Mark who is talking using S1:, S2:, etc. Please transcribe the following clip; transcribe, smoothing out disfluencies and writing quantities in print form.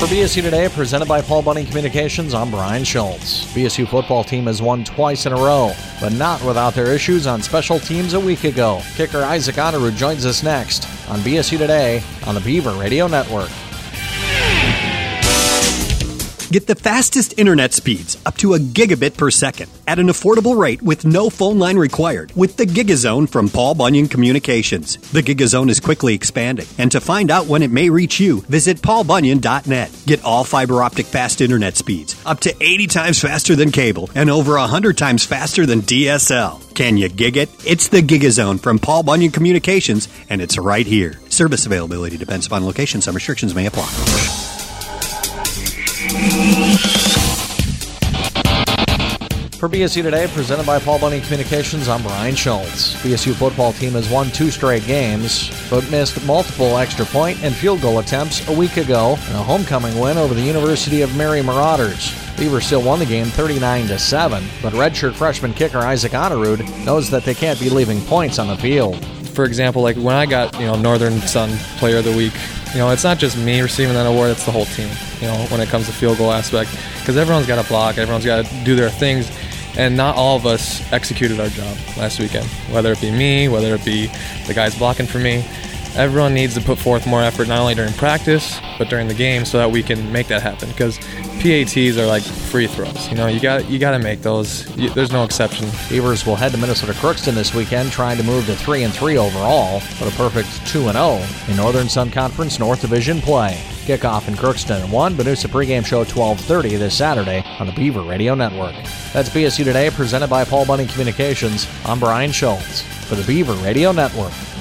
S1: For BSU Today, presented by Paul Bunyan Communications, I'm Brian Schultz. BSU football team has won twice in a row, but not without their issues on special teams a week ago. Kicker Isaac Honorud joins us next on BSU Today on the Beaver Radio Network.
S2: Get the fastest internet speeds up to a gigabit per second at an affordable rate with no phone line required with the GigaZone from Paul Bunyan Communications. The GigaZone is quickly expanding, and to find out when it may reach you, visit paulbunyan.net. Get all fiber optic fast internet speeds up to 80 times faster than cable and over 100 times faster than DSL. Can you gig it? It's the GigaZone from Paul Bunyan Communications, and it's right here. Service availability depends upon location. Some restrictions may apply.
S1: For BSU Today, presented by Paul Bunyan Communications, I'm Brian Schultz. BSU football team has won 2 straight games, but missed multiple extra point and field goal attempts a week ago in a homecoming win over the University of Mary Marauders. Beavers still won the game 39-7, but redshirt freshman kicker Isaac Honorud knows that they can't be leaving points on the field.
S3: For example, like when I got, Northern Sun Player of the Week, it's not just me receiving that award, it's the whole team, when it comes to field goal aspect. Because everyone's got to block, everyone's got to do their things, and not all of us executed our job last weekend. Whether it be me, whether it be the guys blocking for me, everyone needs to put forth more effort, not only during practice, but during the game, so that we can make that happen. Because PATs are like free throws. You got to make those. There's no exception.
S1: Beavers will head to Minnesota Crookston this weekend, trying to move to 3-3 overall, but a perfect 2-0 in Northern Sun Conference North Division play. Kickoff in Crookston at 1, Banusa pregame show 12:30 this Saturday on the Beaver Radio Network. That's BSU Today, presented by Paul Bunyan Communications. I'm Brian Schultz for the Beaver Radio Network.